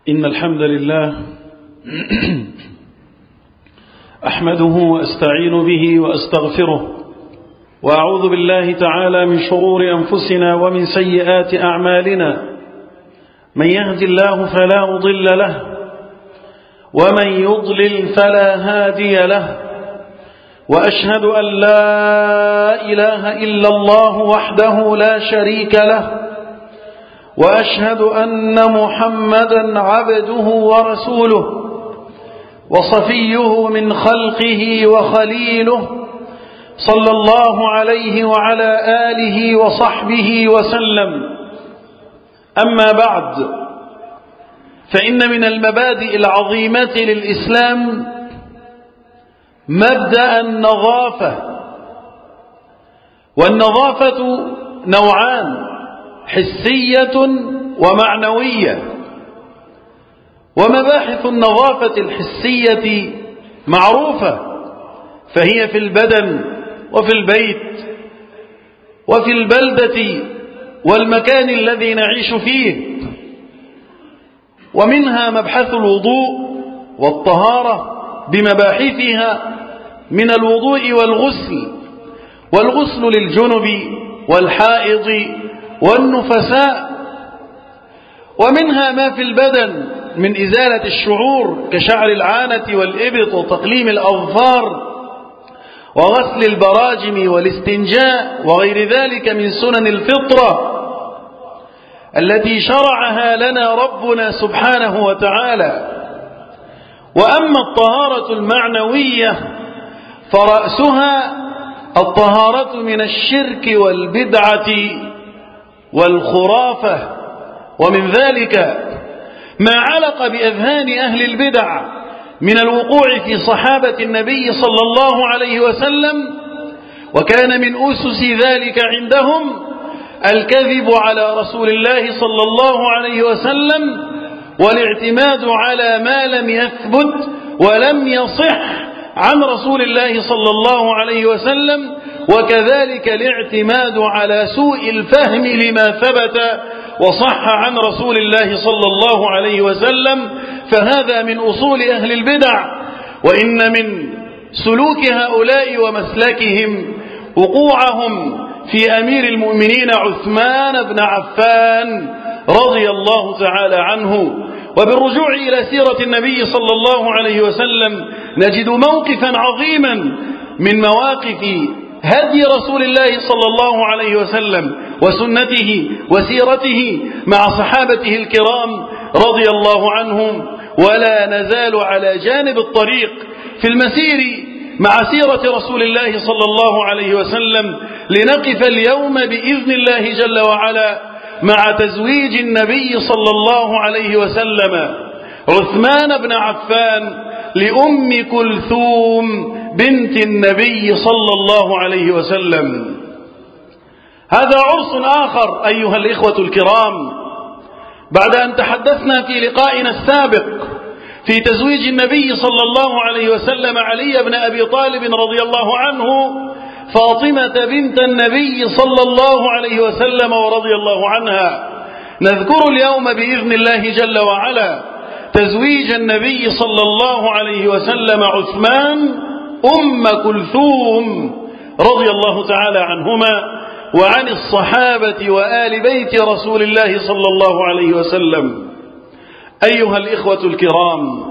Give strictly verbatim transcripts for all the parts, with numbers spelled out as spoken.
إن الحمد لله أحمده وأستعين به وأستغفره وأعوذ بالله تعالى من شرور أنفسنا ومن سيئات أعمالنا. من يهد الله فلا مضل له ومن يضلل فلا هادي له، وأشهد أن لا إله إلا الله وحده لا شريك له، وأشهد أن محمدا عبده ورسوله وصفيه من خلقه وخليله، صلى الله عليه وعلى آله وصحبه وسلم. أما بعد، فإن من المبادئ العظيمة للإسلام مبدأ النظافة، والنظافة نوعان: حسية ومعنوية. ومباحث النظافة الحسية معروفة، فهي في البدن وفي البيت وفي البلدة والمكان الذي نعيش فيه. ومنها مبحث الوضوء والطهارة بمباحثها من الوضوء والغسل، والغسل للجنب والحائض والنفساء. ومنها ما في البدن من إزالة الشعور كشعر العانة والإبط وتقليم الأظفار وغسل البراجم والاستنجاء وغير ذلك من سنن الفطرة التي شرعها لنا ربنا سبحانه وتعالى. وأما الطهارة المعنوية فرأسها الطهارة من الشرك والبدعة والخرافة، ومن ذلك ما علق بأذهان أهل البدع من الوقوع في صحابة النبي صلى الله عليه وسلم، وكان من أسس ذلك عندهم الكذب على رسول الله صلى الله عليه وسلم والاعتماد على ما لم يثبت ولم يصح عن رسول الله صلى الله عليه وسلم، وكذلك الاعتماد على سوء الفهم لما ثبت وصح عن رسول الله صلى الله عليه وسلم. فهذا من أصول أهل البدع. وإن من سلوك هؤلاء ومسلكهم وقوعهم في أمير المؤمنين عثمان بن عفان رضي الله تعالى عنه. وبالرجوع إلى سيرة النبي صلى الله عليه وسلم نجد موقفا عظيما من مواقف هدي رسول الله صلى الله عليه وسلم وسنته وسيرته مع صحابته الكرام رضي الله عنهم. ولا نزال على جانب الطريق في المسير مع سيرة رسول الله صلى الله عليه وسلم، لنقف اليوم بإذن الله جل وعلا مع تزويج النبي صلى الله عليه وسلم عثمان بن عفان لأم كلثوم بنت النبي صلى الله عليه وسلم. هذا عرس آخر أيها الإخوة الكرام، بعد أن تحدثنا في لقائنا السابق في تزويج النبي صلى الله عليه وسلم علي بن أبي طالب رضي الله عنه فاطمة بنت النبي صلى الله عليه وسلم ورضي الله عنها. نذكر اليوم بإذن الله جل وعلا تزويج النبي صلى الله عليه وسلم عثمان أم كلثوم رضي الله تعالى عنهما وعن الصحابة وآل بيت رسول الله صلى الله عليه وسلم. أيها الإخوة الكرام،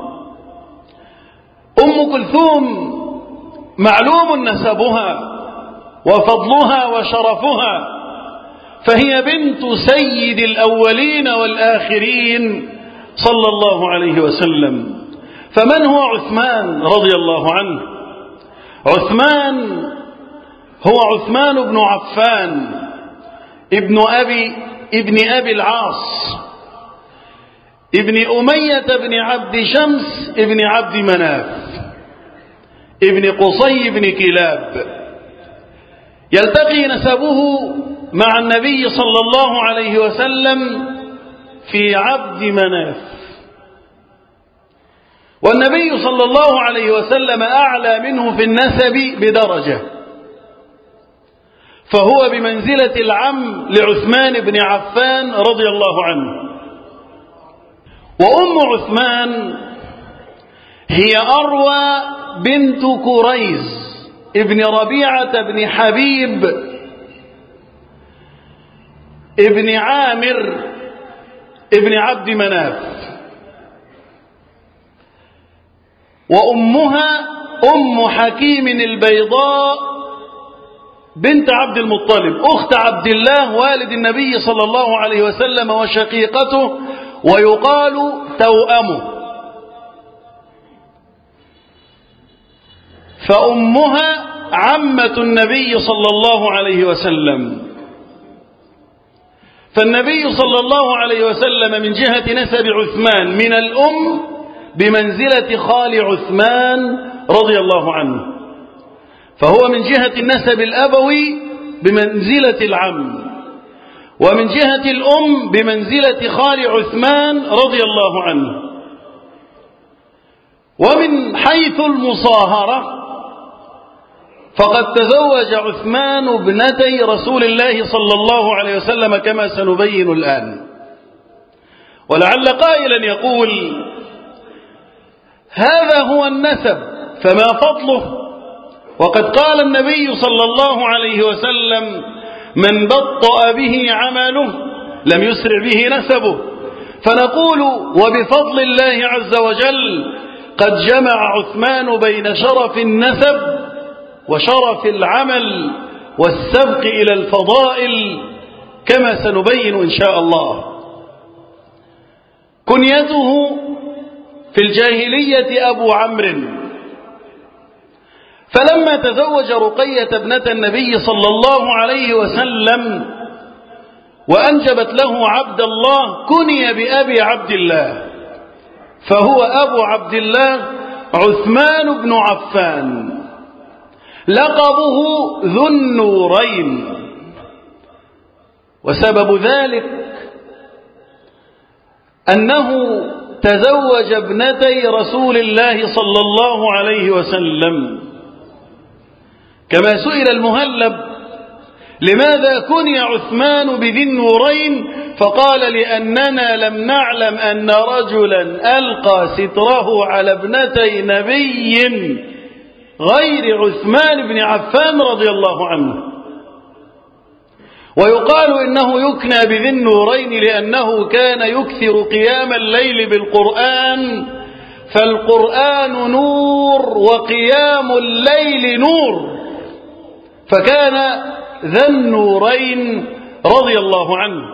أم كلثوم معلوم نسبها وفضلها وشرفها، فهي بنت سيد الأولين والآخرين صلى الله عليه وسلم. فمن هو عثمان رضي الله عنه؟ عثمان هو عثمان بن عفان ابن أبي ابن أبي العاص ابن أمية بن عبد شمس ابن عبد مناف ابن قصي بن كلاب. يلتقي نسبه مع النبي صلى الله عليه وسلم في عبد مناف، والنبي صلى الله عليه وسلم أعلى منه في النسب بدرجة، فهو بمنزلة العم لعثمان بن عفان رضي الله عنه. وأم عثمان هي أروى بنت كريز ابن ربيعة بن حبيب ابن عامر ابن عبد مناف، وأمها أم حكيم البيضاء بنت عبد المطلب أخت عبد الله والد النبي صلى الله عليه وسلم وشقيقته، ويقال توأمه. فأمها عمة النبي صلى الله عليه وسلم، فالنبي صلى الله عليه وسلم من جهة نسب عثمان من الأم بمنزلة خال عثمان رضي الله عنه، فهو من جهة النسب الأبوي بمنزلة العم، ومن جهة الأم بمنزلة خال عثمان رضي الله عنه. ومن حيث المصاهرة فقد تزوج عثمان ابنتي رسول الله صلى الله عليه وسلم كما سنبين الآن. ولعل قائلا يقول هذا هو النسب فما فضله؟ وقد قال النبي صلى الله عليه وسلم من بطأ به عمله لم يسرع به نسبه. فنقول وبفضل الله عز وجل قد جمع عثمان بين شرف النسب وشرف العمل والسبق إلى الفضائل كما سنبين إن شاء الله. كنيته في الجاهلية أبو عمرو، فلما تزوج رقية ابنة النبي صلى الله عليه وسلم وأنجبت له عبد الله كني بأبي عبد الله، فهو أبو عبد الله عثمان بن عفان، لقبه ذو النورين. وسبب ذلك أنه تزوج ابنتي رسول الله صلى الله عليه وسلم، كما سئل المهلب لماذا كني عثمان بذي النورين فقال لأننا لم نعلم أن رجلا ألقى ستره على ابنتي نبي غير عثمان بن عفان رضي الله عنه. ويقال إنه يكنى بذي النورين لأنه كان يكثر قيام الليل بالقرآن، فالقرآن نور وقيام الليل نور، فكان ذا النورين رضي الله عنه.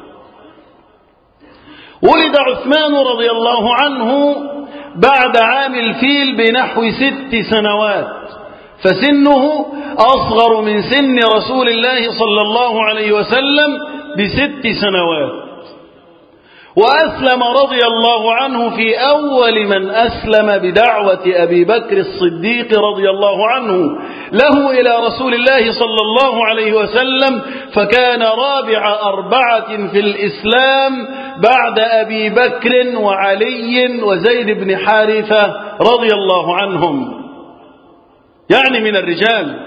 ولد عثمان رضي الله عنه بعد عام الفيل بنحو ست سنوات، فسنه أصغر من سن رسول الله صلى الله عليه وسلم بست سنوات. وأسلم رضي الله عنه في أول من أسلم بدعوة أبي بكر الصديق رضي الله عنه له إلى رسول الله صلى الله عليه وسلم، فكان رابع أربعة في الإسلام بعد أبي بكر وعلي وزيد بن حارثة رضي الله عنهم، يعني من الرجال،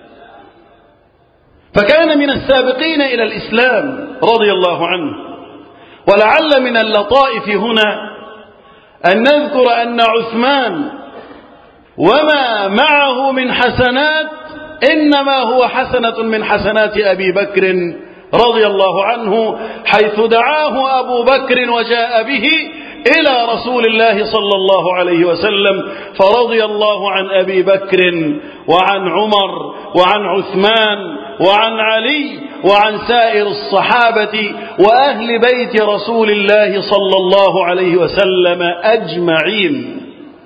فكان من السابقين إلى الإسلام رضي الله عنه. ولعل من اللطائف هنا أن نذكر أن عثمان وما معه من حسنات إنما هو حسنة من حسنات أبي بكر رضي الله عنه، حيث دعاه أبو بكر وجاء به إلى رسول الله صلى الله عليه وسلم، فرضي الله عن أبي بكر وعن عمر وعن عثمان وعن علي وعن سائر الصحابة وأهل بيت رسول الله صلى الله عليه وسلم أجمعين.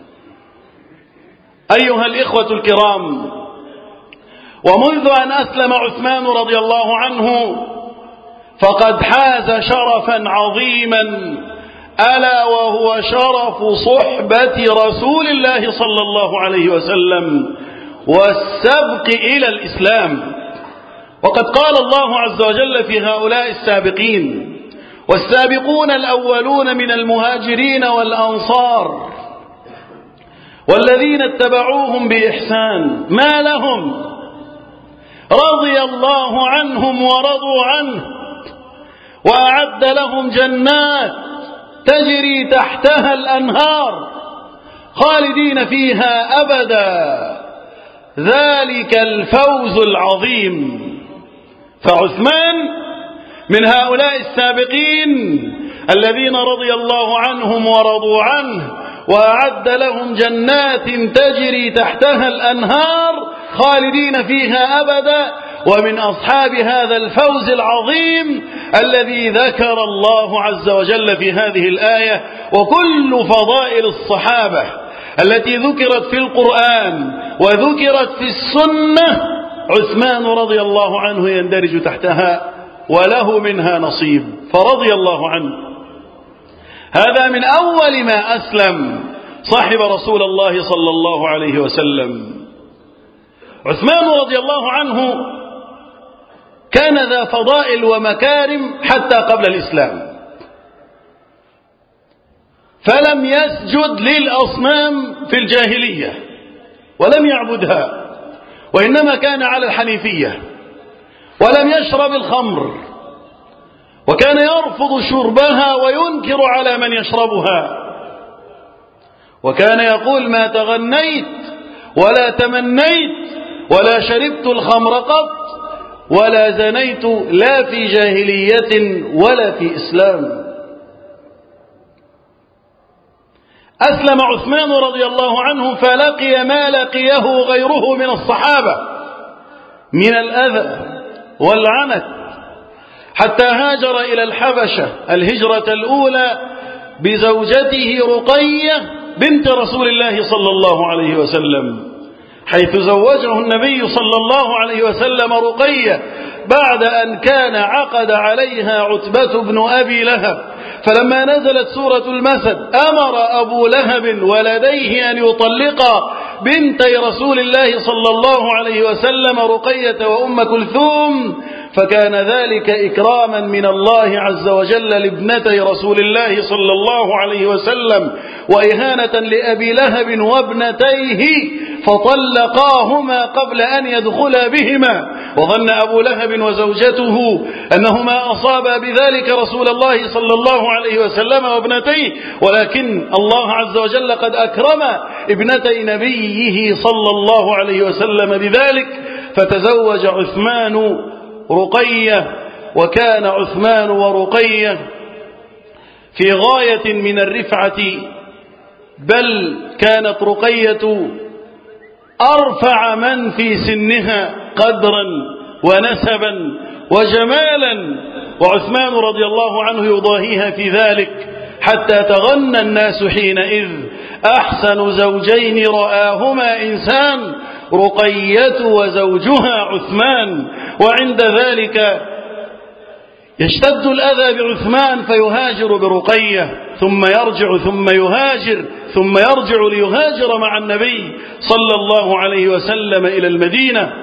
أيها الإخوة الكرام، ومنذ أن أسلم عثمان رضي الله عنه فقد حاز شرفا عظيما، ألا وهو شرف صحبة رسول الله صلى الله عليه وسلم والسبق إلى الإسلام. وقد قال الله عز وجل في هؤلاء السابقين: والسابقون الأولون من المهاجرين والأنصار والذين اتبعوهم بإحسان ما لهم رضي الله عنهم ورضوا عنه وأعد لهم جنات تجري تحتها الأنهار خالدين فيها أبدا، ذلك الفوز العظيم. فعثمان من هؤلاء السابقين الذين رضي الله عنهم ورضوا عنه وأعد لهم جنات تجري تحتها الأنهار خالدين فيها أبدا، ومن أصحاب هذا الفوز العظيم الذي ذكر الله عز وجل في هذه الآية. وكل فضائل الصحابة التي ذكرت في القرآن وذكرت في السنة عثمان رضي الله عنه يندرج تحتها وله منها نصيب، فرضي الله عنه. هذا من أول ما أسلم صاحب رسول الله صلى الله عليه وسلم. عثمان رضي الله عنه كان ذا فضائل ومكارم حتى قبل الإسلام، فلم يسجد للأصنام في الجاهلية ولم يعبدها، وإنما كان على الحنيفية، ولم يشرب الخمر، وكان يرفض شربها وينكر على من يشربها، وكان يقول ما تغنيت ولا تمنيت ولا شربت الخمر قط ولا زنيت لا في جاهلية ولا في إسلام. أسلم عثمان رضي الله عنه فلقي ما لقيه غيره من الصحابة من الأذى والعنت، حتى هاجر إلى الحبشة الهجرة الأولى بزوجته رقية بنت رسول الله صلى الله عليه وسلم، حيث زوجه النبي صلى الله عليه وسلم رقية بعد أن كان عقد عليها عتبة بن أبي لهب. فلما نزلت سورة المسد أمر أبو لهب ولديه أن يطلقا بنتي رسول الله صلى الله عليه وسلم رقية وأم كلثوم، فكان ذلك إكراما من الله عز وجل لابنتي رسول الله صلى الله عليه وسلم، وإهانة لأبي لهب وابنتيه، فطلقاهما قبل أن يدخلا بهما. وظن أبو لهب وزوجته أنهما أصابا بذلك رسول الله صلى الله عليه وسلم وابنتيه، ولكن الله عز وجل قد أكرم ابنتي نبيه صلى الله عليه وسلم بذلك، فتزوج عثمان رقية. وكان عثمان ورقية في غاية من الرفعة، بل كانت رقية أرفع من في سنها قدرا ونسبا وجمالا، وعثمان رضي الله عنه يضاهيها في ذلك، حتى تغنى الناس حينئذ أحسن زوجين رآهما إنسان رقية وزوجها عثمان. وعند ذلك يشتد الأذى بعثمان فيهاجر برقية، ثم يرجع ثم يهاجر ثم يرجع ليهاجر مع النبي صلى الله عليه وسلم إلى المدينة،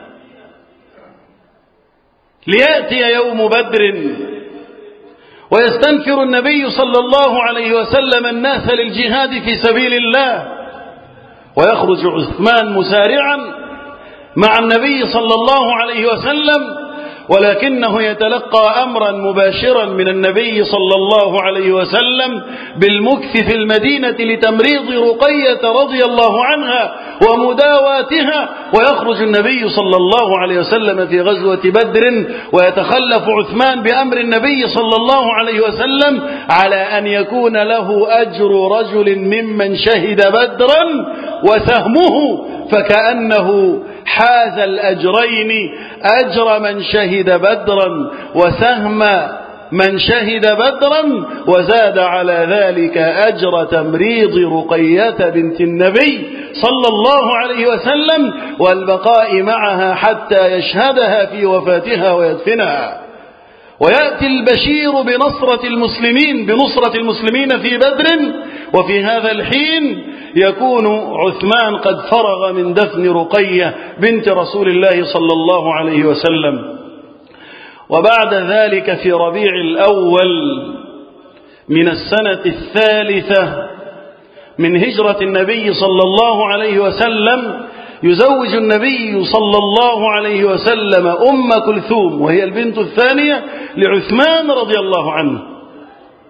ليأتي يوم بدر ويستنفر النبي صلى الله عليه وسلم الناس للجهاد في سبيل الله، ويخرج عثمان مسارعا مع النبي صلى الله عليه وسلم، ولكنه يتلقى أمرا مباشرا من النبي صلى الله عليه وسلم بالمكث في المدينة لتمريض رقية رضي الله عنها ومداواتها، ويخرج النبي صلى الله عليه وسلم في غزوة بدر، ويتخلف عثمان بأمر النبي صلى الله عليه وسلم على أن يكون له أجر رجل ممن شهد بدرا وسهمه، فكأنه حاز الأجرين، أجر من شهد بدرا وسهم من شهد بدرا، وزاد على ذلك أجر تمريض رقية بنت النبي صلى الله عليه وسلم والبقاء معها حتى يشهدها في وفاتها ويدفنها. ويأتي البشير بنصرة المسلمين بنصرة المسلمين في بدر، وفي هذا الحين يكون عثمان قد فرغ من دفن رقية بنت رسول الله صلى الله عليه وسلم. وبعد ذلك في ربيع الأول من السنة الثالثة من هجرة النبي صلى الله عليه وسلم يزوج النبي صلى الله عليه وسلم أم كلثوم، وهي البنت الثانية لعثمان رضي الله عنه.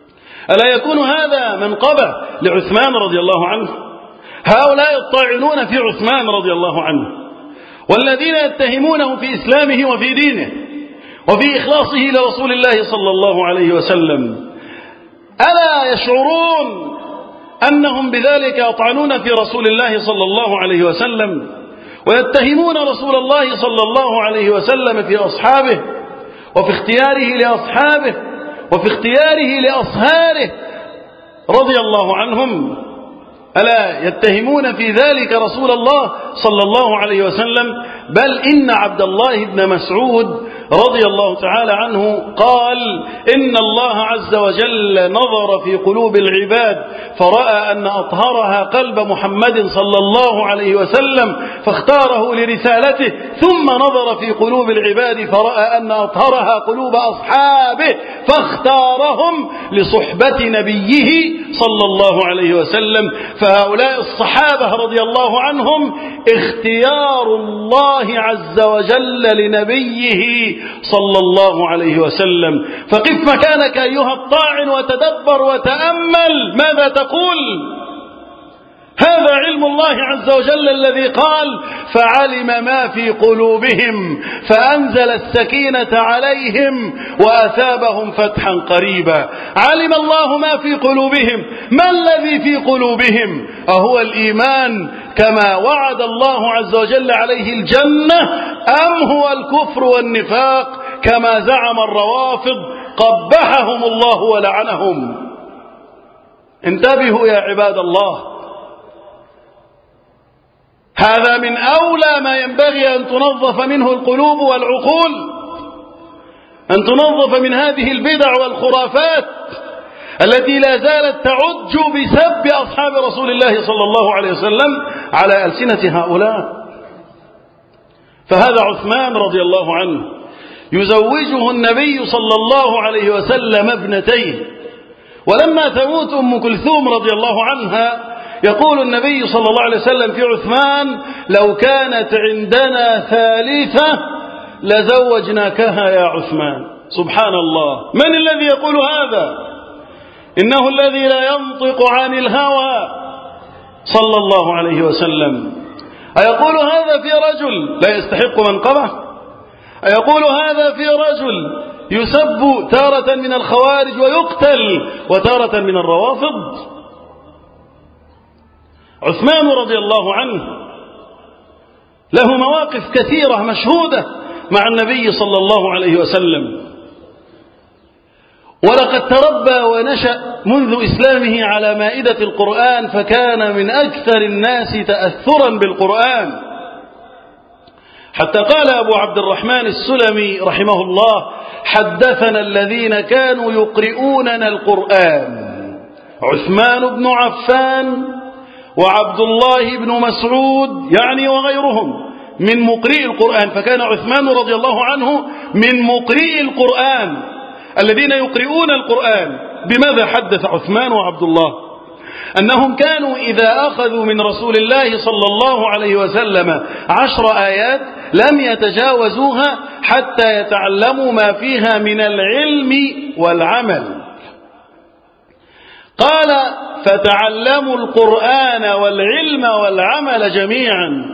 ألا يكون هذا منقبة لعثمان رضي الله عنه؟ هؤلاء الطاعنون في عثمان رضي الله عنه والذين يتهمونه في إسلامه وفي دينه وفي إخلاصه لرسول الله صلى الله عليه وسلم، ألا يشعرون أنهم بذلك يطعنون في رسول الله صلى الله عليه وسلم ويتهمون رسول الله صلى الله عليه وسلم في أصحابه وفي اختياره لأصحابه وفي اختياره لأصهاره رضي الله عنهم؟ ألا يتهمون في ذلك رسول الله صلى الله عليه وسلم؟ بل إن عبد الله بن مسعود رضي الله تعالى عنه قال إن الله عز وجل نظر في قلوب العباد فرأى أن أطهرها قلب محمد صلى الله عليه وسلم فاختاره لرسالته، ثم نظر في قلوب العباد فرأى أن أطهرها قلوب أصحابه فاختارهم لصحبة نبيه صلى الله عليه وسلم. فهؤلاء الصحابة رضي الله عنهم اختيار الله عز وجل لنبيه صلى الله عليه وسلم. فقف مكانك أيها الطاعن وتدبر وتأمل ماذا تقول. هذا علم الله عز وجل الذي قال فعلم ما في قلوبهم فأنزل السكينة عليهم وأثابهم فتحا قريبا. علم الله ما في قلوبهم. ما الذي في قلوبهم؟ أهو الإيمان كما وعد الله عز وجل عليه الجنة، أم هو الكفر والنفاق كما زعم الروافض قبحهم الله ولعنهم؟ انتبهوا يا عباد الله، هذا من أولى ما ينبغي أن تنظف منه القلوب والعقول، أن تنظف من هذه البدع والخرافات التي لا زالت تعج بسب أصحاب رسول الله صلى الله عليه وسلم على ألسنة هؤلاء. فهذا عثمان رضي الله عنه يزوجه النبي صلى الله عليه وسلم ابنتين، ولما تموت أم كلثوم رضي الله عنها يقول النبي صلى الله عليه وسلم في عثمان لو كانت عندنا ثالثة لزوجناكها يا عثمان. سبحان الله، من الذي يقول هذا؟ إنه الذي لا ينطق عن الهوى صلى الله عليه وسلم. أيقول هذا في رجل لا يستحق منقبة؟ أيقول هذا في رجل يسب تارة من الخوارج ويقتل وتارة من الروافض؟ عثمان رضي الله عنه له مواقف كثيرة مشهودة مع النبي صلى الله عليه وسلم، ولقد تربى ونشأ منذ إسلامه على مائدة القرآن، فكان من أكثر الناس تأثرا بالقرآن، حتى قال أبو عبد الرحمن السلمي رحمه الله حدثنا الذين كانوا يقرؤوننا القرآن عثمان بن عفان وعبد الله بن مسعود يعني وغيرهم من مقرئي القرآن. فكان عثمان رضي الله عنه من مقرئي القرآن الذين يقرؤون القرآن. بماذا حدث عثمان وعبد الله؟ أنهم كانوا إذا أخذوا من رسول الله صلى الله عليه وسلم عشر آيات لم يتجاوزوها حتى يتعلموا ما فيها من العلم والعمل. قال فتعلموا القرآن والعلم والعمل جميعا.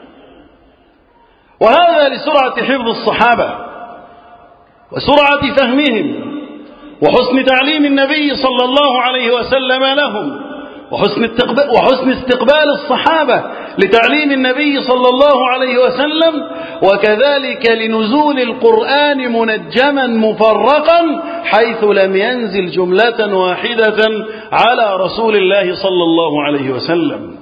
وهذا لسرعة حفظ الصحابة وسرعة فهمهم وحسن تعليم النبي صلى الله عليه وسلم لهم وحسن استقبال, وحسن استقبال الصحابة لتعليم النبي صلى الله عليه وسلم، وكذلك لنزول القرآن منجما مفرقا حيث لم ينزل جملة واحدة على رسول الله صلى الله عليه وسلم.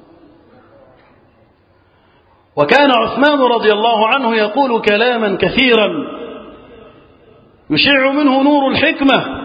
وكان عثمان رضي الله عنه يقول كلاما كثيرا يشع منه نور الحكمة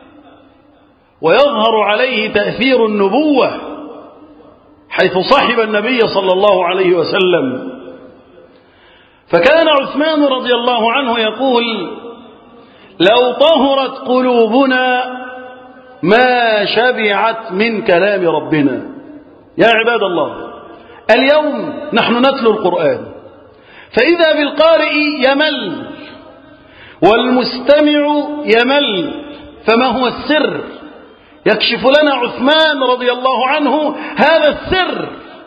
ويظهر عليه تأثير النبوة، حيث صحب النبي صلى الله عليه وسلم. فكان عثمان رضي الله عنه يقول لو طهرت قلوبنا ما شبعت من كلام ربنا. يا عباد الله، اليوم نحن نتلو القرآن فإذا بالقارئ يمل والمستمع يمل، فما هو السر يكشف لنا عثمان رضي الله عنه هذا السر،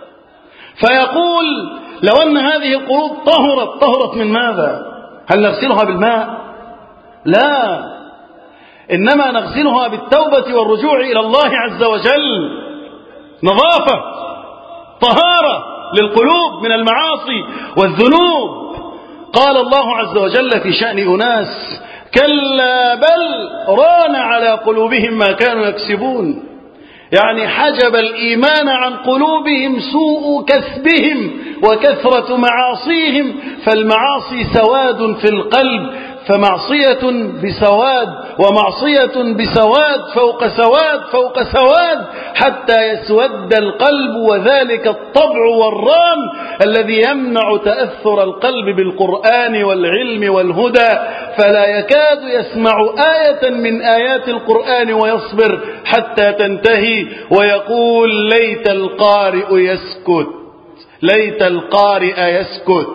فيقول لو أن هذه القلوب طهرت، طهرت من ماذا؟ هل نغسلها بالماء؟ لا، إنما نغسلها بالتوبة والرجوع إلى الله عز وجل. نظافة، طهارة للقلوب من المعاصي والذنوب. قال الله عز وجل في شأن أناس: كلا بل ران على قلوبهم ما كانوا يكسبون. يعني حجب الإيمان عن قلوبهم سوء كسبهم وكثرة معاصيهم، فالمعاصي سواد في القلب، فمعصية بسواد ومعصية بسواد فوق سواد فوق سواد حتى يسود القلب، وذلك الطبع والران الذي يمنع تأثر القلب بالقرآن والعلم والهدى، فلا يكاد يسمع آية من آيات القرآن ويصبر حتى تنتهي ويقول: ليت القارئ يسكت، ليت القارئ يسكت،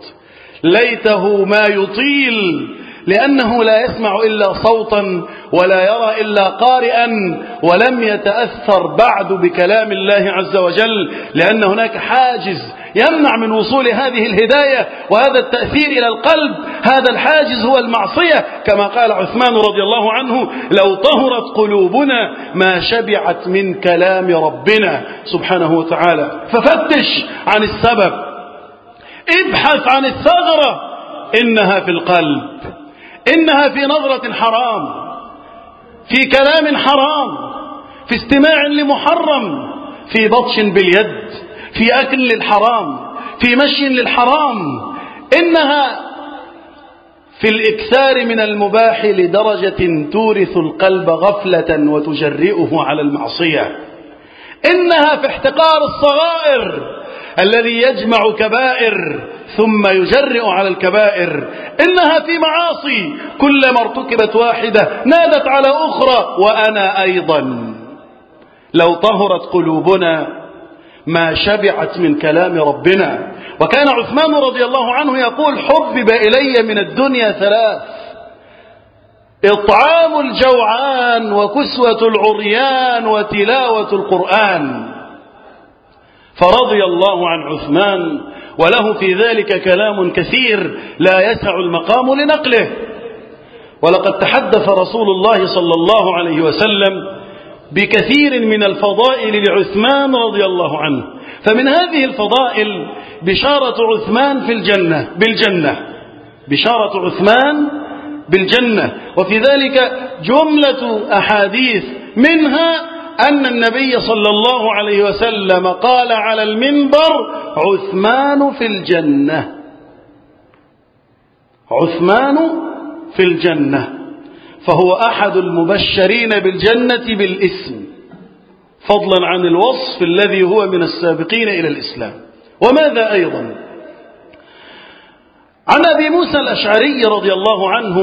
ليته ما يطيل، لأنه لا يسمع إلا صوتا ولا يرى إلا قارئا، ولم يتأثر بعد بكلام الله عز وجل، لأن هناك حاجز يمنع من وصول هذه الهداية وهذا التأثير إلى القلب. هذا الحاجز هو المعصية، كما قال عثمان رضي الله عنه: لو طهرت قلوبنا ما شبعت من كلام ربنا سبحانه وتعالى. ففتش عن السبب، ابحث عن الثغرة، إنها في القلب، إنها في نظرة حرام، في كلام حرام، في استماع لمحرم، في بطش باليد، في أكل للحرام، في مشي للحرام، إنها في الإكثار من المباح لدرجة تورث القلب غفلة وتجرئه على المعصية، إنها في احتقار الصغائر الذي يجمع كبائر ثم يجرئ على الكبائر، إنها في معاصي كلما ارتكبت واحدة نادت على أخرى وأنا أيضا. لو طهرت قلوبنا ما شبعت من كلام ربنا. وكان عثمان رضي الله عنه يقول: حبب إلي من الدنيا ثلاث: إطعام الجوعان وكسوة العريان وتلاوة القرآن. فرضي الله عن عثمان، وله في ذلك كلام كثير لا يسع المقام لنقله. ولقد تحدث رسول الله صلى الله عليه وسلم بكثير من الفضائل لعثمان رضي الله عنه، فمن هذه الفضائل بشارة عثمان في الجنة بالجنة، بشارة عثمان بالجنة، وفي ذلك جملة أحاديث، منها أن النبي صلى الله عليه وسلم قال على المنبر: عثمان في الجنة، عثمان في الجنة، فهو أحد المبشرين بالجنة بالاسم، فضلا عن الوصف الذي هو من السابقين إلى الإسلام. وماذا أيضا؟ عن أبي موسى الأشعري رضي الله عنه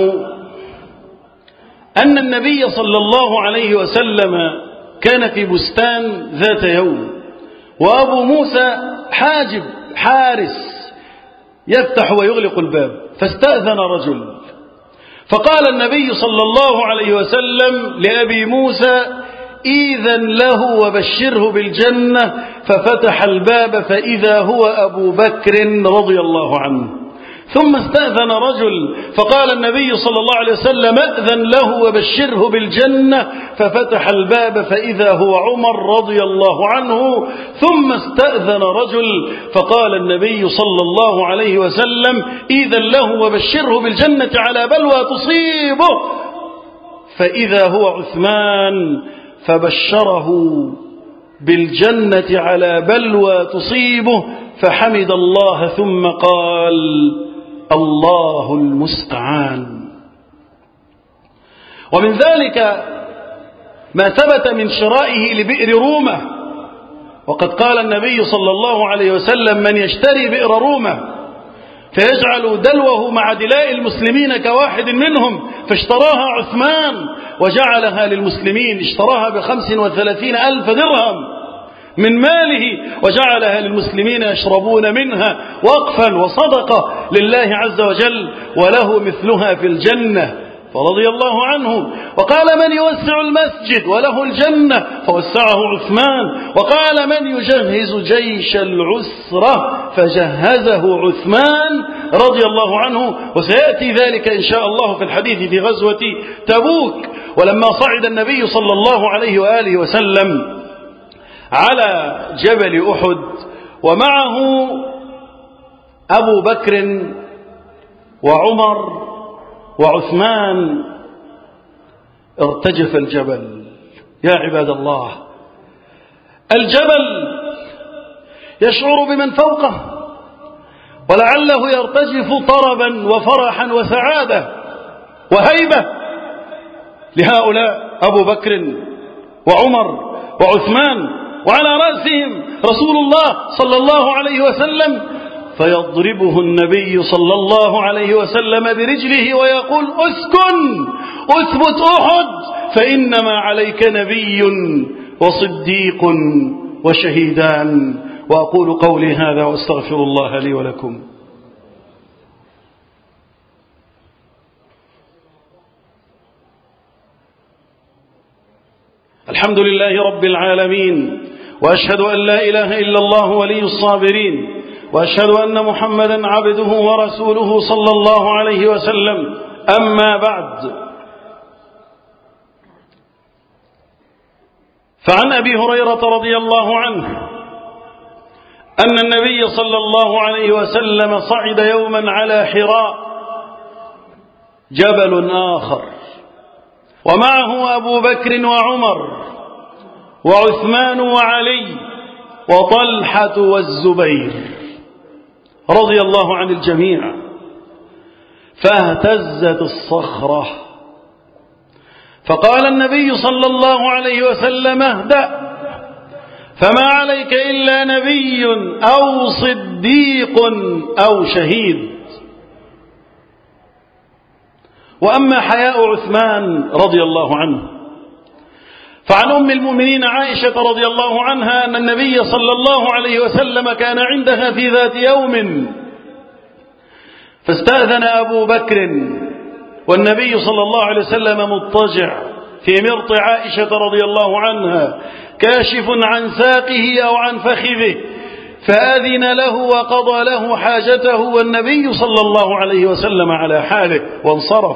أن النبي صلى الله عليه وسلم كان في بستان ذات يوم، وأبو موسى حاجب حارس يفتح ويغلق الباب، فاستأذن رجل، فقال النبي صلى الله عليه وسلم لأبي موسى: إذن له وبشره بالجنة، ففتح الباب فإذا هو أبو بكر رضي الله عنه. ثم استأذن رجل، فقال النبي صلى الله عليه وسلم: أذن له وبشره بالجنة، ففتح الباب فإذا هو عمر رضي الله عنه. ثم استأذن رجل، فقال النبي صلى الله عليه وسلم: إذن له وبشره بالجنة على بلوى تصيبه، فإذا هو عثمان، فبشره بالجنة على بلوى تصيبه، فحمد الله ثم قال: الله المستعان. ومن ذلك ما ثبت من شرائه لبئر رومة، وقد قال النبي صلى الله عليه وسلم: من يشتري بئر رومة فيجعل دلوه مع دلاء المسلمين كواحد منهم، فاشتراها عثمان وجعلها للمسلمين، اشتراها بخمس وثلاثين ألف درهم من ماله وجعلها للمسلمين يشربون منها وقفا وصدقة لله عز وجل، وله مثلها في الجنة. فرضي الله عنه. وقال من يوسع المسجد وله الجنة فوسعه عثمان. وقال من يجهز جيش العسرة فجهزه عثمان رضي الله عنه. وسيأتي ذلك إن شاء الله في الحديث في غزوة تبوك. ولما صعد النبي صلى الله عليه وآله وسلم على جبل أحد ومعه أبو بكر وعمر وعثمان ارتجف الجبل. يا عباد الله، الجبل يشعر بمن فوقه ولعله يرتجف طربا وفرحا وسعادة وهيبة لهؤلاء أبو بكر وعمر وعثمان، وعلى رأسهم رسول الله صلى الله عليه وسلم، فيضربه النبي صلى الله عليه وسلم برجله ويقول اسكن اثبت أحد فإنما عليك نبي وصديق وشهيدان. وأقول قولي هذا واستغفر الله لي ولكم. الحمد لله رب العالمين، وأشهد أن لا إله إلا الله ولي الصابرين، وأشهد أن محمدا عبده ورسوله صلى الله عليه وسلم. أما بعد، فعن أبي هريرة رضي الله عنه أن النبي صلى الله عليه وسلم صعد يوما على حراء جبل آخر ومعه أبو بكر وعمر وعثمان وعلي وطلحة والزبير رضي الله عن الجميع. فاهتزت الصخرة فقال النبي صلى الله عليه وسلم اهدأ فما عليك إلا نبي أو صديق أو شهيد. وأما حياء عثمان رضي الله عنه فعن أم المؤمنين عائشة رضي الله عنها أن النبي صلى الله عليه وسلم كان عندها في ذات يوم فاستأذن أبو بكر والنبي صلى الله عليه وسلم مضطجع في مرط عائشة رضي الله عنها كاشف عن ساقه أو عن فخذه، فأذن له وقضى له حاجته والنبي صلى الله عليه وسلم على حاله وانصرف.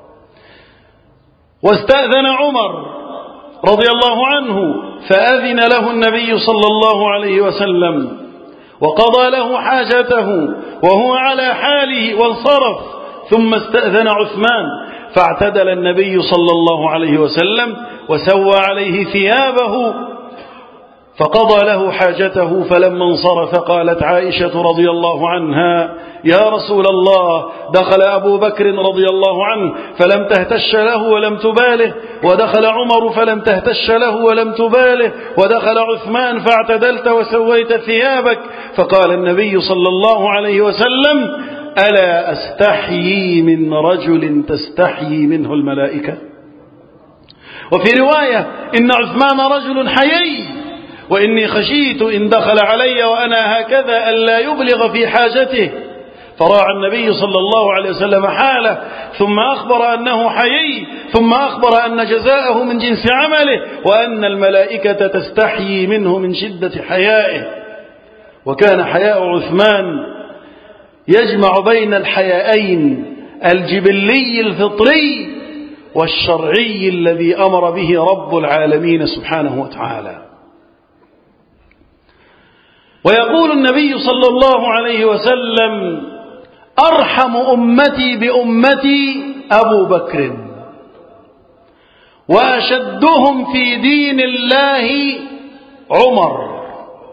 واستأذن عمر رضي الله عنه فأذن له النبي صلى الله عليه وسلم وقضى له حاجته وهو على حاله وانصرف. ثم استأذن عثمان فاعتدل النبي صلى الله عليه وسلم وسوى عليه ثيابه فقضى له حاجته. فلما انصرف قالت عائشة رضي الله عنها يا رسول الله دخل أبو بكر رضي الله عنه فلم تهتش له ولم تباله، ودخل عمر فلم تهتش له ولم تباله، ودخل عثمان فاعتدلت وسويت ثيابك. فقال النبي صلى الله عليه وسلم ألا أستحيي من رجل تستحيي منه الملائكة؟ وفي رواية إن عثمان رجل حيي وإني خشيت إن دخل علي وأنا هكذا ألا يبلغ في حاجته. فراعى النبي صلى الله عليه وسلم حاله ثم أخبر أنه حيي، ثم أخبر أن جزاءه من جنس عمله وأن الملائكة تستحيي منه من شدة حيائه. وكان حياء عثمان يجمع بين الحيائين الجبلي الفطري والشرعي الذي أمر به رب العالمين سبحانه وتعالى. ويقول النبي صلى الله عليه وسلم أرحم أمتي بأمتي أبو بكر وأشدهم في دين الله عمر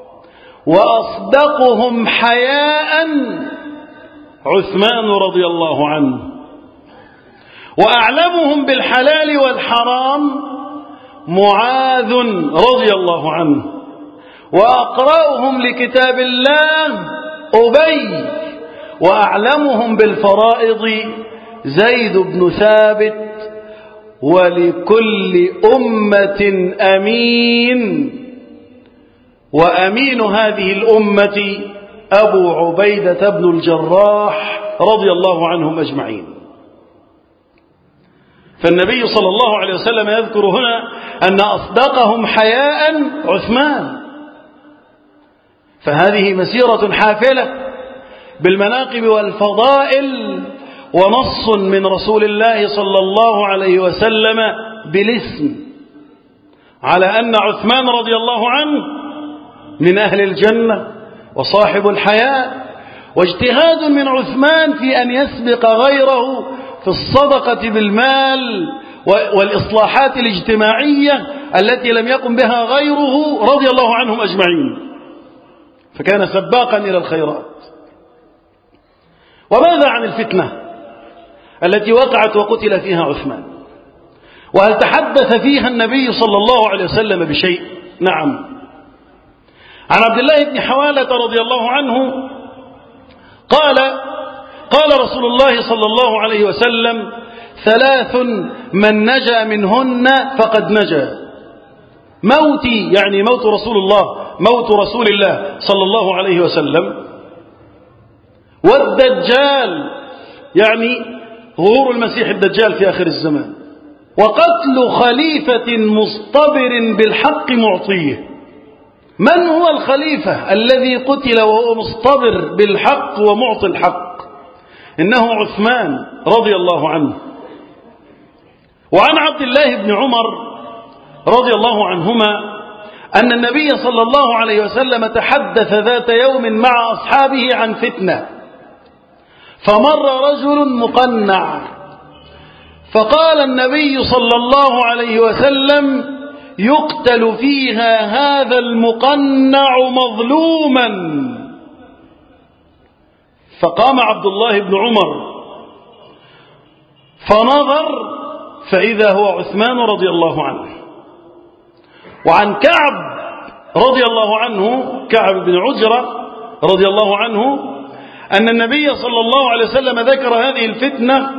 وأصدقهم حياء عثمان رضي الله عنه وأعلمهم بالحلال والحرام معاذ رضي الله عنه وأقرأهم لكتاب الله أبي وأعلمهم بالفرائض زيد بن ثابت. ولكل أمة أمين وأمين هذه الأمة أبو عبيدة بن الجراح رضي الله عنهم أجمعين. فالنبي صلى الله عليه وسلم يذكر هنا أن أصدقهم حياء عثمان، فهذه مسيرة حافلة بالمناقب والفضائل، ونص من رسول الله صلى الله عليه وسلم بالاسم على أن عثمان رضي الله عنه من أهل الجنة وصاحب الحياء، واجتهاد من عثمان في أن يسبق غيره في الصدقة بالمال والإصلاحات الاجتماعية التي لم يقم بها غيره رضي الله عنهم أجمعين، فكان سباقا إلى الخيرات. وماذا عن الفتنة التي وقعت وقتل فيها عثمان؟ وهل تحدث فيها النبي صلى الله عليه وسلم بشيء؟ نعم. عن عبد الله بن حوالة رضي الله عنه قال قال رسول الله صلى الله عليه وسلم: ثلاث من نجا منهن فقد نجا. موتي، يعني موت رسول الله، موت رسول الله صلى الله عليه وسلم، والدجال، يعني ظهور المسيح الدجال في آخر الزمان، وقتل خليفة مصطبر بالحق معطيه. من هو الخليفة الذي قتل وهو مصطبر بالحق ومعطي الحق؟ إنه عثمان رضي الله عنه. وعن عبد الله بن عمر رضي الله عنهما أن النبي صلى الله عليه وسلم تحدث ذات يوم مع أصحابه عن فتنة، فمر رجل مقنع، فقال النبي صلى الله عليه وسلم: يقتل فيها هذا المقنع مظلوما. فقام عبد الله بن عمر فنظر فإذا هو عثمان رضي الله عنه. وعن كعب رضي الله عنه، كعب بن عجرة رضي الله عنه، أن النبي صلى الله عليه وسلم ذكر هذه الفتنة،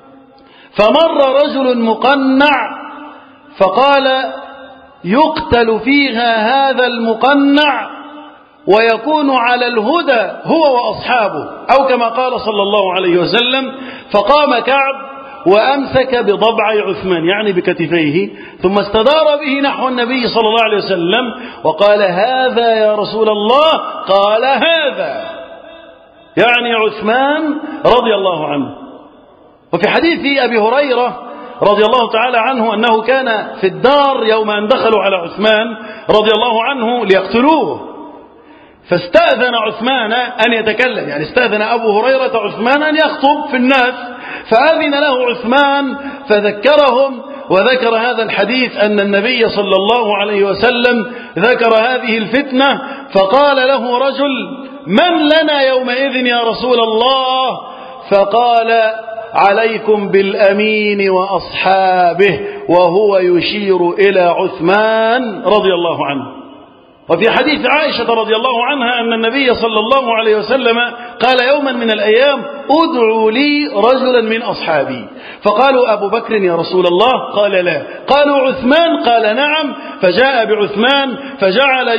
فمر رجل مقنع فقال: يقتل فيها هذا المقنع ويكون على الهدى هو وأصحابه، أو كما قال صلى الله عليه وسلم. فقام كعب وأمسك بضبع عثمان، يعني بكتفيه، ثم استدار به نحو النبي صلى الله عليه وسلم وقال: هذا يا رسول الله. قال: هذا، يعني عثمان رضي الله عنه. وفي حديث أبي هريرة رضي الله تعالى عنه أنه كان في الدار يوم أن دخلوا على عثمان رضي الله عنه ليقتلوه، فاستأذن عثمان أن يتكلم، يعني استأذن أبو هريرة عثمان أن يخطب في الناس، فأذن له عثمان فذكرهم وذكر هذا الحديث أن النبي صلى الله عليه وسلم ذكر هذه الفتنة، فقال له رجل: من لنا يومئذ يا رسول الله؟ فقال: عليكم بالأمين وأصحابه، وهو يشير إلى عثمان رضي الله عنه. وفي حديث عائشة رضي الله عنها أن النبي صلى الله عليه وسلم قال يوما من الأيام: ادعوا لي رجلا من أصحابي. فقالوا: أبو بكر يا رسول الله؟ قال: لا. قالوا: عثمان؟ قال: نعم. فجاء بعثمان فجعل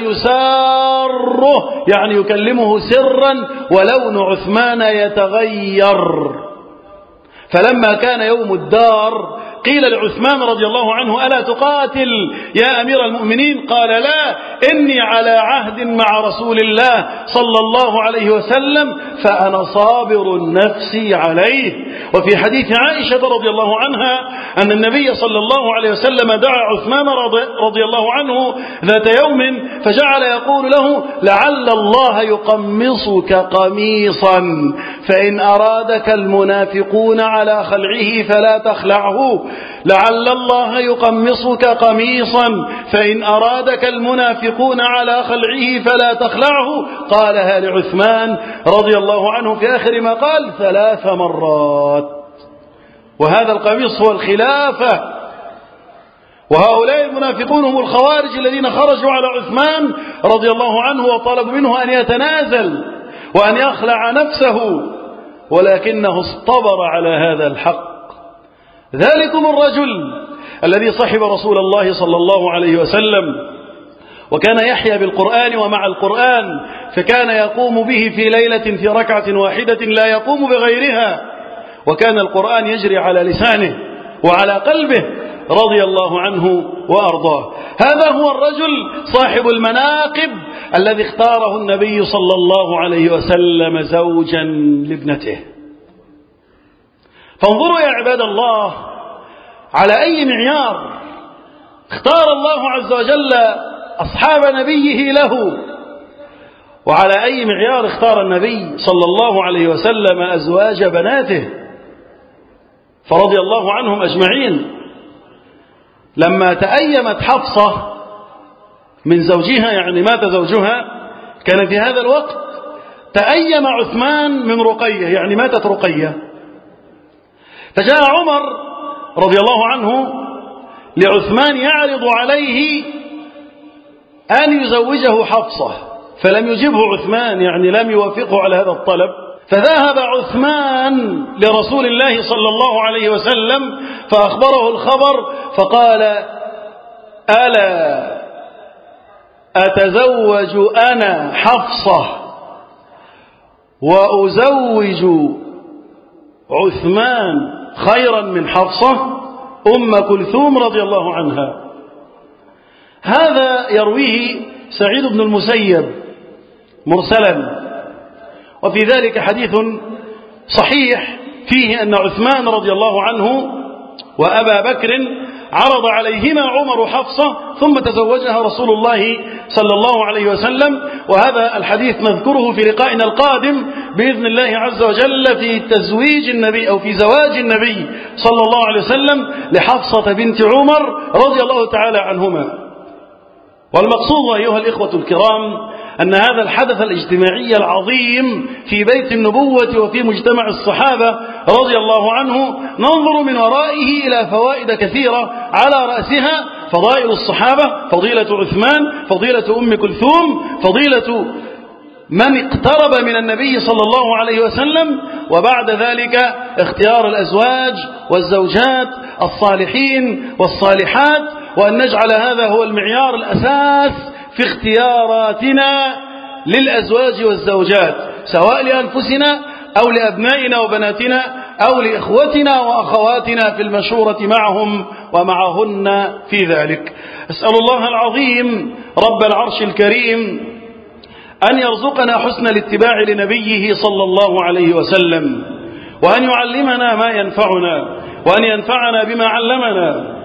يساره، يعني يكلمه سرا، ولون عثمان يتغير. فلما كان يوم الدار قيل لعثمان رضي الله عنه: ألا تقاتل يا أمير المؤمنين؟ قال: لا، إني على عهد مع رسول الله صلى الله عليه وسلم، فأنا صابر نفسي عليه. وفي حديث عائشة رضي الله عنها أن النبي صلى الله عليه وسلم دعا عثمان رضي الله عنه ذات يوم فجعل يقول له: لعل الله يقمصك قميصا، فإن أرادك المنافقون على خلعه فلا تخلعه. لعل الله يقمصك قميصا، فإن أرادك المنافقون على خلعه فلا تخلعه. قالها لعثمان رضي الله عنه في آخر ما قال ثلاث مرات. وهذا القميص هو الخلافة، وهؤلاء المنافقون هم الخوارج الذين خرجوا على عثمان رضي الله عنه وطلبوا منه أن يتنازل وأن يخلع نفسه، ولكنه اصطبر على هذا الحق. ذلكم الرجل الذي صحب رسول الله صلى الله عليه وسلم، وكان يحيا بالقرآن ومع القرآن، فكان يقوم به في ليلة في ركعة واحدة لا يقوم بغيرها، وكان القرآن يجري على لسانه، وعلى قلبه رضي الله عنه وأرضاه. هذا هو الرجل صاحب المناقب الذي اختاره النبي صلى الله عليه وسلم زوجا لابنته. فانظروا يا عباد الله على أي معيار اختار الله عز وجل أصحاب نبيه له، وعلى أي معيار اختار النبي صلى الله عليه وسلم أزواج بناته، فرضي الله عنهم أجمعين. لما تأيمت حفصة من زوجها، يعني مات زوجها، كان في هذا الوقت تأيم عثمان من رقية، يعني ماتت رقية، فجاء عمر رضي الله عنه لعثمان يعرض عليه أن يزوجه حفصة، فلم يجبه عثمان، يعني لم يوافقه على هذا الطلب. فذهب عثمان لرسول الله صلى الله عليه وسلم فأخبره الخبر، فقال: ألا أتزوج أنا حفصة وأزوج عثمان خيرا من حفصة أم كلثوم رضي الله عنها. هذا يرويه سعيد بن المسيب مرسلا، وفي ذلك حديث صحيح فيه أن عثمان رضي الله عنه وأبا بكر عرض عليهما عمر حفصة ثم تزوجها رسول الله صلى الله عليه وسلم. وهذا الحديث نذكره في لقائنا القادم بإذن الله عز وجل في تزويج النبي أو في زواج النبي صلى الله عليه وسلم لحفصة بنت عمر رضي الله تعالى عنهما. والمقصود أيها الإخوة الكرام أن هذا الحدث الاجتماعي العظيم في بيت النبوة وفي مجتمع الصحابة رضي الله عنه ننظر من ورائه إلى فوائد كثيرة، على رأسها فضائل الصحابة، فضيلة عثمان، فضيلة أم كلثوم، فضيلة من اقترب من النبي صلى الله عليه وسلم، وبعد ذلك اختيار الأزواج والزوجات الصالحين والصالحات، وأن نجعل هذا هو المعيار الأساس في اختياراتنا للأزواج والزوجات، سواء لأنفسنا أو لأبنائنا وبناتنا أو لإخوتنا وأخواتنا في المشورة معهم ومعهن في ذلك. أسأل الله العظيم رب العرش الكريم أن يرزقنا حسن الاتباع لنبيه صلى الله عليه وسلم، وأن يعلمنا ما ينفعنا، وأن ينفعنا بما علمنا،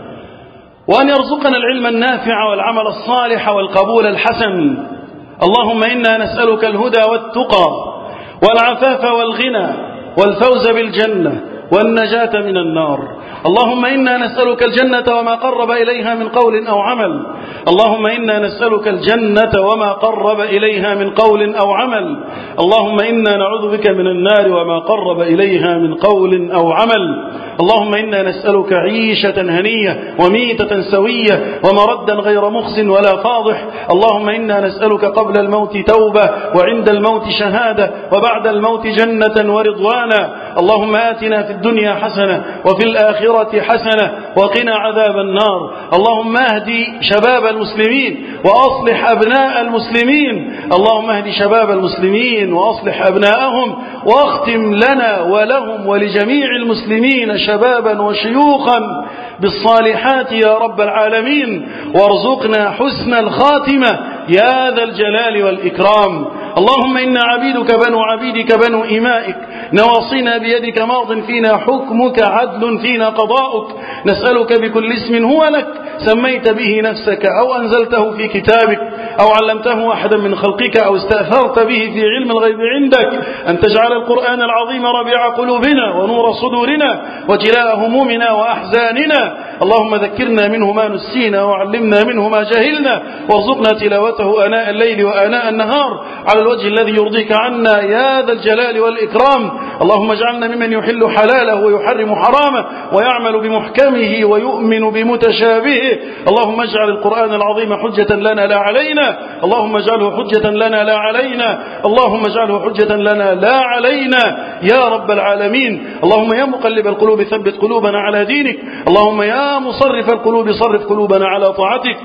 وأن يرزقنا العلم النافع والعمل الصالح والقبول الحسن. اللهم إنا نسألك الهدى والتقى والعفاف والغنى والفوز بالجنة والنجاة من النار. اللهم إنا نسألك الجنة وما قرب إليها من قول أو عمل. اللهم إنا نسألك الجنة وما قرب إليها من قول أو عمل. اللهم إنا نعوذ بك من النار وما قرب إليها من قول أو عمل. اللهم إنا نسألك عيشة هنية وميتة سوية ومردا غير مخز ولا فاضح. اللهم إنا نسألك قبل الموت توبة وعند الموت شهادة وبعد الموت جنة ورضوانا. اللهم آتنا في الدنيا حسنة وفي الآخرة حسنة وقنا عذاب النار. اللهم اهدي شباب المسلمين وأصلح أبناء المسلمين. اللهم اهدي شباب المسلمين وأصلح أبناءهم، واختم لنا ولهم ولجميع المسلمين شبابا وشيوخا بالصالحات يا رب العالمين، وارزقنا حسن الخاتمة يا ذا الجلال والإكرام. اللهم إنا عبيدك بنو عبيدك بنو إمائك، نواصينا بيدك، ماض فينا حكمك، عدل فينا قضاؤك. نسألك بكل اسم هو لك سميت به نفسك أو أنزلته في كتابك أو علمته أحدا من خلقك أو استأثرت به في علم الغيب عندك، أن تجعل القرآن العظيم ربيع قلوبنا ونور صدورنا وجلاء همومنا وأحزاننا. اللهم ذكرنا منه ما نسينا وعلمنا منه ما جهلنا، وارزقنا تلاوته آناء الليل وآناء النهار على الوجه الذي يرضيك عنا يا ذا الجلال والإكرام. اللهم اجعلنا ممن يحل حلاله ويحرم حرامه ويعمل بمحكمه ويؤمن بمتشابهه. اللهم اجعل القرآن العظيم حجة لنا لا علينا. اللهم اجعله حجة لنا لا علينا. اللهم اجعله حجة لنا لا علينا يا رب العالمين. اللهم يا مقلب القلوب ثبت قلوبنا على دينك. اللهم يا مصرف القلوب صرف قلوبنا على طاعتك.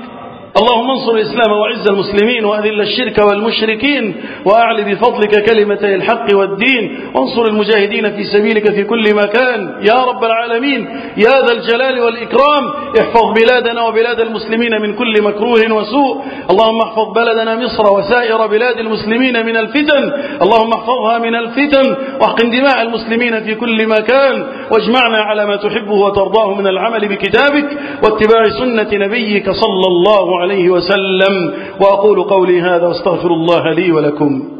اللهم انصر الإسلام وعز المسلمين وأذل الشرك والمشركين وأعل بفضلك كلمتي الحق والدين وانصر المجاهدين في سبيلك في كل مكان يا رب العالمين يا ذا الجلال والإكرام. احفظ بلادنا وبلاد المسلمين من كل مكروه وسوء. اللهم احفظ بلدنا مصر وسائر بلاد المسلمين من الفتن. اللهم احفظها من الفتن واحقن دماء المسلمين في كل مكان واجمعنا على ما تحبه وترضاه من العمل بكتابك واتباع سنة نبيك صلى الله عليه وسلم. وأقول قولي هذا واستغفر الله لي ولكم.